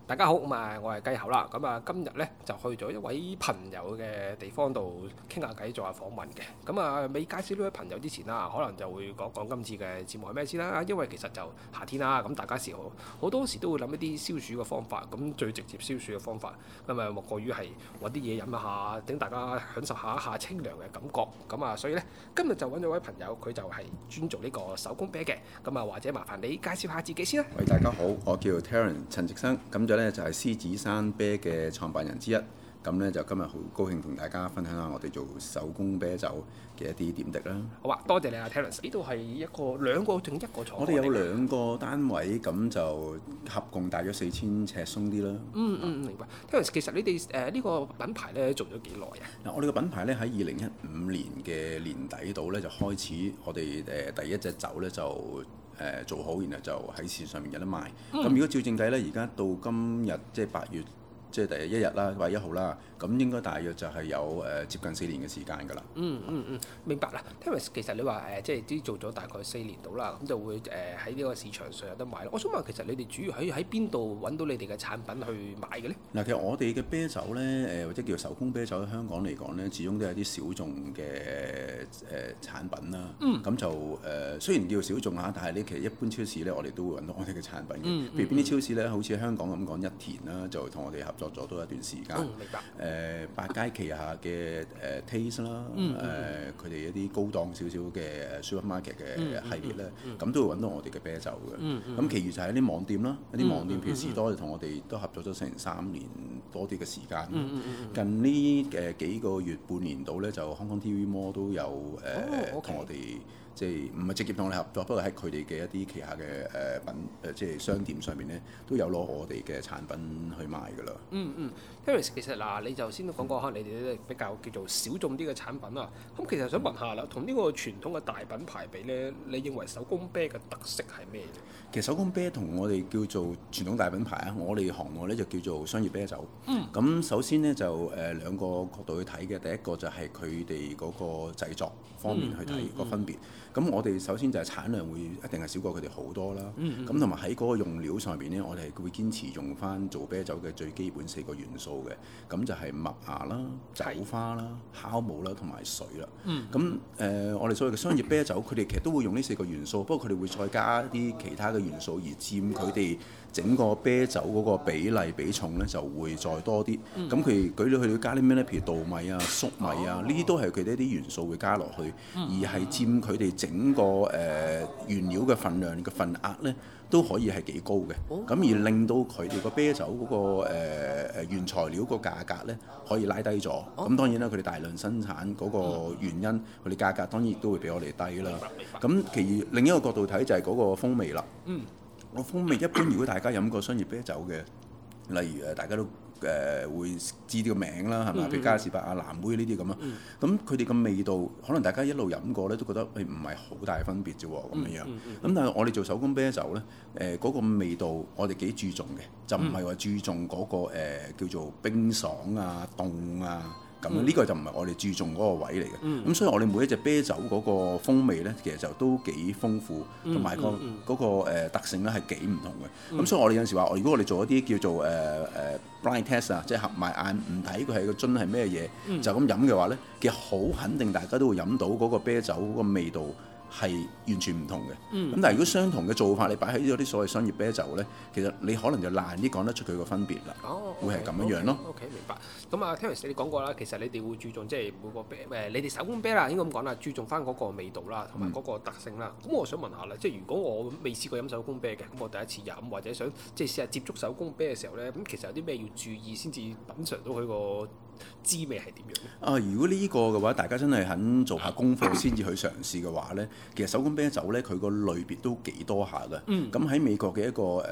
大家好，我係雞口啦。今日咧就去咗一位朋友嘅地方度傾下偈，做下訪問嘅。未介紹呢位朋友之前啦，可能就會講講今次嘅節目係咩先啦。因為其實就夏天啦，咁大家好多時都會諗一啲消暑嘅方法。咁最直接消暑嘅方法，莫過於係揾啲嘢飲一下，等大家享受一下清涼嘅感覺。所以咧今日就揾咗位朋友，佢就係專做呢個手工啤嘅。或者麻煩你介紹下自己先啦。 喂，大家好，我叫 Terence 陳植生，咁就咧就係獅子山啤嘅創辦人之一。咁咧就今日好高興同大家分享下我哋做手工啤酒嘅一啲點滴啦。 好啊，多謝你啊 Terence。呢度係兩個定一個廠？ 我哋有兩個單位，咁就合共大約4000尺鬆啲啦。 明白。Terence，其實你哋呢個品牌咧做咗幾耐啊？ 嗱，我哋個品牌咧喺2015年嘅年底度咧就開始，我哋第一隻酒咧就做好，然後就喺市場上面有得賣。咁如果照正計咧，而家到今日即係8月。即係第一日啦，8月1號啦，咁應該大約就係有接近4年嘅時間㗎啦。 明白啦。Terence，其實你話即係啲做咗大概4年到啦，咁就會喺呢個市場上有得買。我想問，其實你哋主要喺邊度揾到你哋嘅產品去買嘅咧？ 嗱，其實我哋嘅啤酒咧，或者叫手工啤酒喺香港嚟講咧，始終都係啲小眾嘅產品啦。咁就雖然叫小眾嚇，但係咧其實一般超市咧，我哋都會揾到我哋嘅產品嘅。譬如邊啲超市咧，好似香港咁講一田啦，就同我哋合作咗都一段時間。 明白。 百佳旗下嘅Taste 啦，佢哋一啲高檔少少嘅supermarket 嘅系列咧，咁都會揾到我哋嘅啤酒嘅。咁其餘就係一啲網店啦，一啲網店譬如士多就同我哋都合作咗成3年多啲嘅時間。近呢幾個月半年度咧，就 Hong Kong TV Mall 都有同我哋。即係唔係直接同我哋合作，不過喺佢哋嘅一啲旗下嘅即係商店上面咧，都有攞我哋嘅產品去賣㗎啦。 Terence，其實嗱，你就先都講過，可能你哋都比較叫做小眾啲嘅產品啦。咁其實想問下啦，同呢個傳統嘅大品牌比咧，你認為手工啤嘅特色係咩？ 其實手工啤同我哋叫做傳統大品牌啊，我哋行內咧就叫做商業啤酒。咁首先咧就兩個角度去睇嘅，第一個就係佢哋嗰個製作方面去睇個分別。咁我哋首先就係產量會一定係少過佢哋好多啦。咁同埋喺嗰個用料上邊咧，我哋係會堅持用翻做啤酒嘅最基本4個元素嘅。咁就係麥芽啦、酒花啦、酵母啦同埋水啦。咁我哋所謂嘅商業啤酒，佢哋其實都會用呢4個元素，不過佢哋會再加啲其他嘅元素，而佔佢哋整個啤酒嗰個比例比重咧就會再多啲。咁佢舉例佢哋加啲咩咧？譬如稻米啊、粟米啊，呢啲都係佢哋一啲元素會加落去，而係佔佢哋整個原料嘅份量嘅份額咧，都可以係幾高嘅。咁而令到佢哋個啤酒嗰個原材料個價格咧可以拉低咗。咁當然啦，佢哋大量生產嗰個原因，佢哋價格當然亦都會比我哋低啦。咁其餘另一個角度睇就係嗰個風味啦。個風味一般，如果大家飲過商業啤酒嘅，例如大家都會知啲個名啦，係嘛？譬如嘉士伯啊、藍妹呢啲咁啊。咁佢哋個味道，可能大家一路飲過咧，都覺得唔係好大分別啫喎，咁樣樣。咁但係我哋做手工啤酒咧，嗰個味道我哋幾注重嘅，就唔係話注重嗰個叫做冰爽啊、凍啊。咁呢個就唔係我哋注重嗰個位嚟嘅。咁所以我哋每一隻啤酒嗰個風味咧，其實就都幾豐富，同埋嗰個特性咧係幾唔同嘅。咁所以我哋有陣時話，如果我哋做一啲叫做blind test 啊，即係合埋眼唔睇佢係個樽係咩嘢，就咁飲嘅話咧，其實好肯定大家都會飲到嗰個啤酒嗰個味道係完全唔同嘅。咁但係如果相同嘅做法，你擺喺嗰啲所謂商業啤酒咧，其實你可能就難啲講得出佢個分別啦。會係咁樣樣咯。 OK， 明白。咁啊 Terence 你講過啦，其實你哋會注重即係每個啤你哋手工啤啦，應該咁講啦，注重翻嗰個味道啦，同埋嗰個特性啦。咁我想問下啦，即係如果我未試過飲手工啤嘅，咁我第一次飲或者想即係試下接觸手工啤嘅時候咧，咁其實有啲咩要注意先至品嚐到佢個滋味係點樣咧？如果呢個嘅話，大家真係肯做下功課先至去嘗試嘅話咧，其實手工啤酒咧佢個類別都幾多下嘅。咁喺美國嘅一個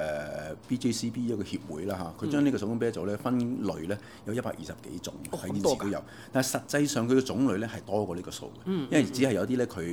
BJCP 一個協會啦嚇，佢將呢個手工啤酒咧分類咧有120幾種喺現時都有，但係實際上佢嘅種類咧係多過呢個數嘅，因為只係有啲咧佢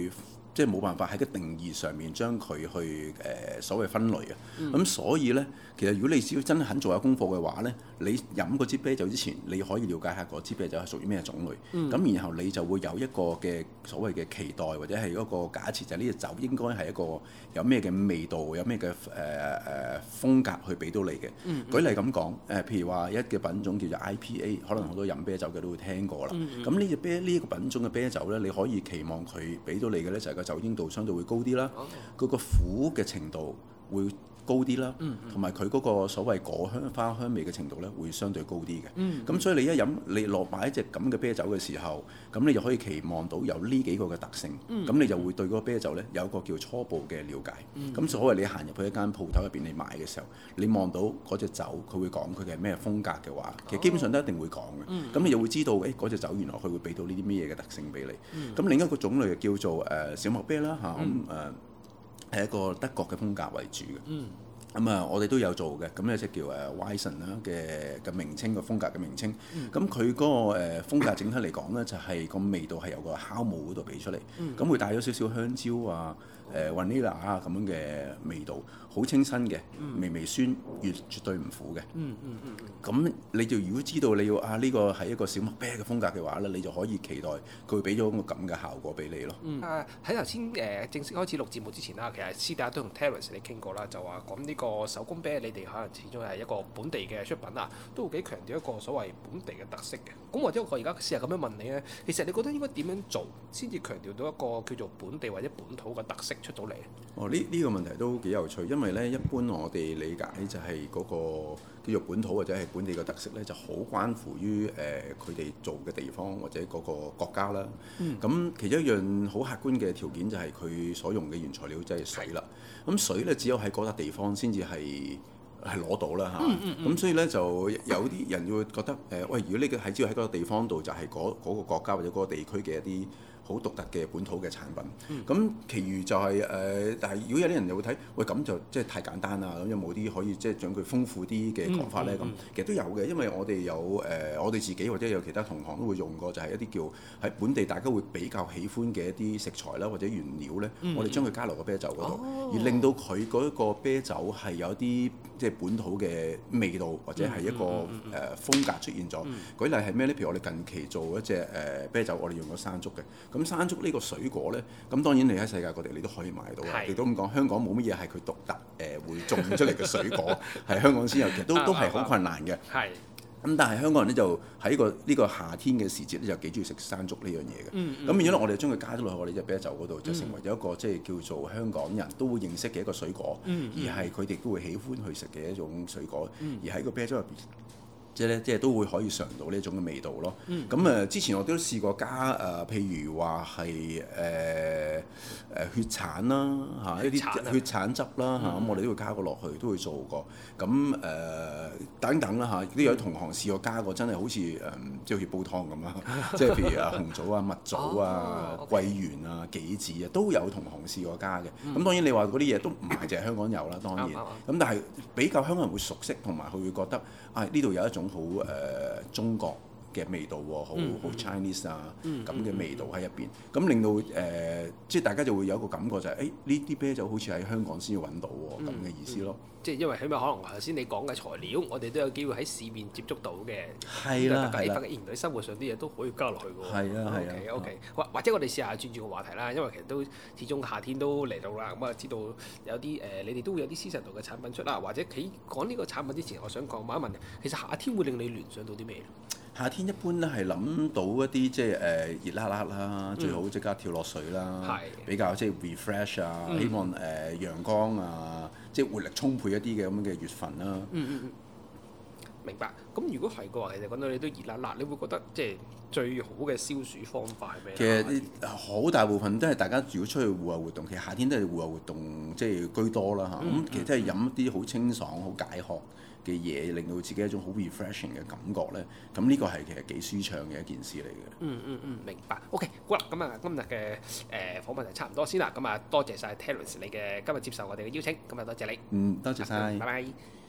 即係冇辦法喺個定義上面將佢去所謂分類啊。咁所以呢，其實如果你只要真係肯做下功課嘅話呢，你飲嗰支啤酒之前，你可以了解下嗰支啤酒係屬於咩種類。咁然後你就會有一個嘅所謂嘅期待或者係嗰個假設，就係呢隻酒應該係一個有咩嘅味道，有咩嘅風格去俾到你嘅。舉例咁講，譬如話一嘅品種叫做 IPA，可能好多飲啤酒嘅都會聽過啦。咁呢一個品種嘅啤酒呢，你可以期望佢俾到你嘅呢，就係個酒精度相對會高啲啦，嗰個苦嘅程度會高啲啦，同埋佢嗰個所謂果香花香味嘅程度咧，會相對高啲嘅。咁所以你落買一隻咁嘅啤酒嘅時候，咁你就可以期望到有呢幾個嘅特性，咁你就會對嗰個啤酒咧有一個叫初步嘅了解。咁所謂你行入去一間鋪頭入邊你買嘅時候，你望到嗰隻酒，佢會講佢嘅咩風格嘅話，其實基本上都一定會講嘅。咁你就會知道，嗰隻酒原來佢會俾到呢啲咩嘢嘅特性俾你。咁另一個種類叫做小麥啤啦嚇，係一個德國嘅風格為主嘅。我哋都有做嘅，咁呢隻叫Weizen 啦嘅名稱，個風格嘅名稱。咁佢嗰個風格整體嚟講呢，就係個味道係由個酵母嗰度俾出嚟，咁會帶咗少少香蕉啊、vanilla 啊咁樣嘅味道，好清新嘅，微微酸，絕對唔苦嘅。咁你就如果知道你要呢個係一個小麥啤嘅風格嘅話呢，你就可以期待佢會俾咗個咁嘅效果俾你咯。 喺頭先正式開始錄節目之前啦，其實私底下都同 Terence 你傾過啦，就話講呢個手工啤，你哋可能始終係一個本地嘅出品啊，都會幾強調一個所謂本地嘅特色嘅。咁或者我而家試下咁樣問你咧，其實你覺得應該點樣做先至強調到一個叫做本地或者本土嘅特色出到嚟？ 呢個問題都幾有趣，因為呢一般我哋理解就係嗰個叫做本土或者係本地嘅特色呢，就好關乎於佢哋做嘅地方或者嗰個國家啦。咁其中一樣好客觀嘅條件就係佢所用嘅原材料即係水啦。咁水呢，只有喺嗰笪地方先至係攞到啦嚇。咁所以呢，就有啲人會覺得喂，如果呢個係只要喺嗰個地方度，就係嗰個國家或者嗰個地區嘅一啲好獨特嘅本土嘅產品。咁其餘就係但係如果有啲人又會睇，喂，咁就即係太簡單啦。咁有冇啲可以即係將佢豐富啲嘅講法呢？咁其實都有嘅，因為我哋有我哋自己或者有其他同行都會用過，就係一啲叫喺本地大家會比較喜歡嘅一啲食材啦，或者原料呢，我哋將佢加落個啤酒嗰度，而令到佢嗰一個啤酒係有啲即係本土嘅味道，或者係一個風格出現咗。舉例係咩呢？譬如我哋近期做一隻啤酒，我哋用咗山竹嘅。咁山竹呢個水果呢，咁當然你喺世界各地你都可以買到啊。亦都咁講，香港冇乜嘢係佢獨特會種出嚟嘅水果，係香港先有，其實都係好困難嘅。咁但係香港人呢，就喺呢個夏天嘅時節呢，就幾中意食山竹呢樣嘢嘅。咁變咗我哋將佢加咗落去我哋隻啤酒嗰度，就成為咗一個即係叫做香港人都會認識嘅一個水果，而係佢哋都會喜歡去食嘅一種水果，而喺個啤酒入邊。即係都會可以嘗到呢種嘅味道咯。咁之前我都試過加譬如話係血橙啦嚇，一啲血橙汁啦嚇，咁我哋都會加過落去，都會做過。咁等等啦嚇，亦都有同行試過加過，真係好似即係好似煲湯咁啦。即係譬如紅棗啊、蜜棗啊、桂圓啊、杞子啊，都有同行試過加嘅。咁當然你話嗰啲嘢都唔係淨係香港有啦，當然。咁但係比較香港人會熟悉，同埋佢會覺得呢度有一種好中國嘅味道喎，好 Chinese 啊咁嘅味道喺入邊，咁令到即係大家就會有一個感覺就係呢啲啤酒好似喺香港先要揾到喎咁嘅意思咯。 即係因為起碼可能頭先你講嘅材料，我哋都有機會喺市面接觸到嘅。 係啦，係啦。 而喺生活上啲嘢都可以加落去嘅喎。 係啊，係啊。 OK，或者我哋試下轉個話題啦，因為其實都始終夏天都嚟到啦，咁啊知道有啲你哋都會有啲seasonal嘅產品出啦，或者喺講呢個產品之前，我想問一問，其實夏天會令你聯想到啲咩？ 夏天一般咧係諗到一啲即係熱辣辣啦，最好即刻跳落水啦，比較即係 refresh 啊，希望陽光啊，即係活力充沛一啲嘅咁嘅月份啦。 明白。咁如果係嘅話，其實講到你都熱辣辣，你會覺得即係最好嘅消暑方法係咩？ 其實好大部分都係大家如果出去戶外活動，其實夏天都係戶外活動即係居多啦嚇。咁其實真係飲一啲好清爽、好解渴嘅嘢，令到自己一種好 refreshing 嘅感覺咧。咁呢個係其實幾舒暢嘅一件事嚟嘅。 明白。OK，好啦，咁啊今日嘅訪問就差唔多先啦。咁啊多謝晒 Terence 你嘅今日接受我哋嘅邀請，咁啊多謝你。 多謝晒。 拜拜。